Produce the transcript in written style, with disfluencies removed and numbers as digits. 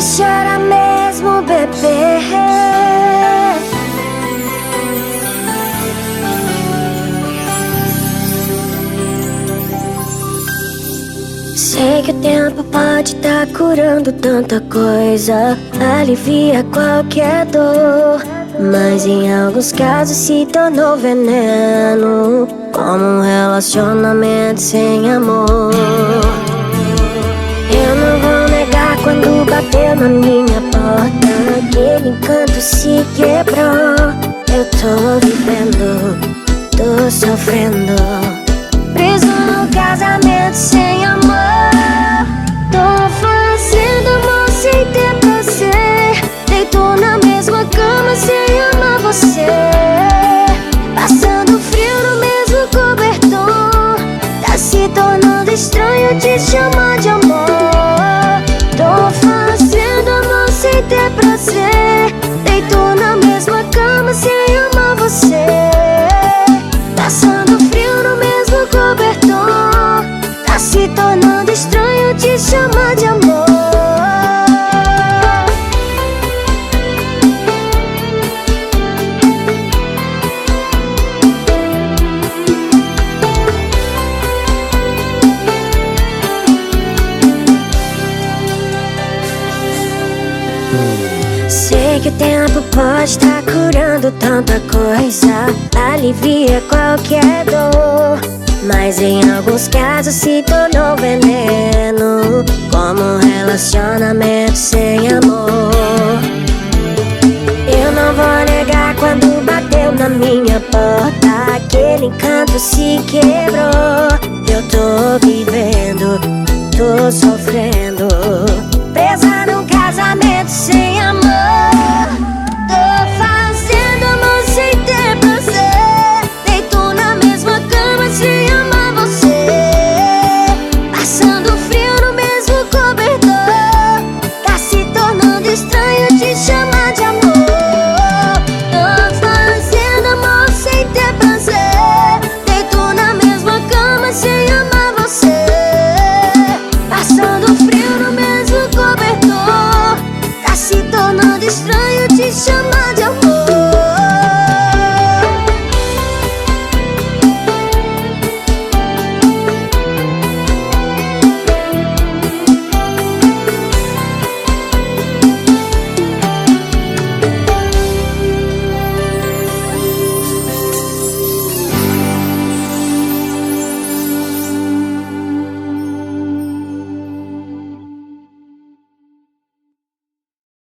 chora mesmo, bebê. Sei que o tempo pode tá curando tanta coisa, alivia qualquer dor, mas em alguns casos se tornou veneno, como um relacionamento sem amor. Eu não vou negar quando bateu na minha porta, aquele encanto se quebrou. Eu tô vivendo, tô sofrendo, preso no casamento sem amor. Tô fazendo amor sem ter prazer, deito na mesma cama sem amar você, passando frio no mesmo cobertor. Tá se tornando estranho te chamar de amor. Tô fazendo amor sem ter prazer, deito na mesma cama sem amar você, passando frio no mesmo cobertor. Tá se tornando estranho te chamar de amor. Sei que o tempo pode tá curando tanta coisa, alivia qualquer dor, mas em alguns casos se tornou veneno, como um relacionamento sem amor. Eu não vou negar quando bateu na minha porta, aquele encanto se quebrou. Eu tô vivendo, tô sofrendo, presa num casamento sem amor.